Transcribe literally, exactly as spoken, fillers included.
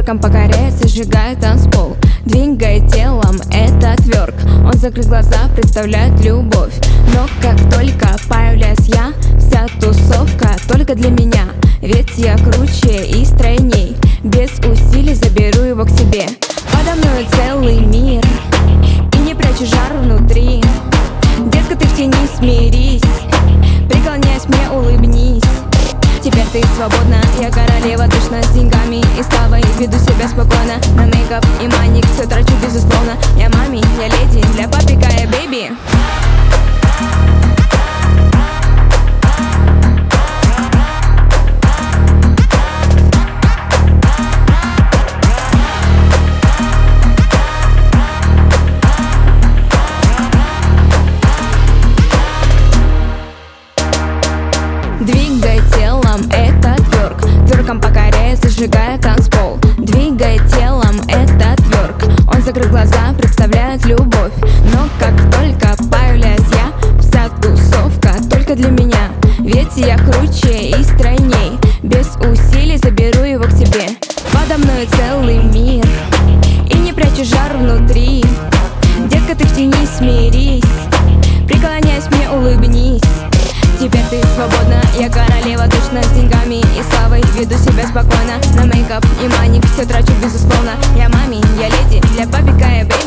Тверком покоряет, сжигает танцпол, двигает телом, это тверк. Он закрыт глаза, представляет любовь. Но как только появляюсь я, вся тусовка только для меня. Ведь я круче и стройней, без усилий заберу его к себе. Подо мной целый мир, и не прячу жар внутри. Детка, ты в тени, смирись, преклоняясь мне, улыбнись. Теперь ты свободна, я королева, точно с деньгами и славой. Веду себя спокойно, на мейкап и маник все трачу безусловно. Я мами, я леди, для папика я бэйби. Двигай телом, это тверк. Тверком покоряет, зажигает танцпол. Двигай телом, это тверк. Он закрыл глаза, представляет любовь. Но как только появляюсь я, вся тусовка только для меня. Ведь я круче и стройней, без усилий заберу его к себе. Подо мной целый мир, и не прячу жар внутри. Детка, ты в тени, смирись, преклоняясь мне, улыбнись. Теперь ты свободна, я королева, точно с деньгами и славой. Веду себя спокойно, на мейкап и маник все трачу безусловно. Я мами, я леди, для папика я бэйби.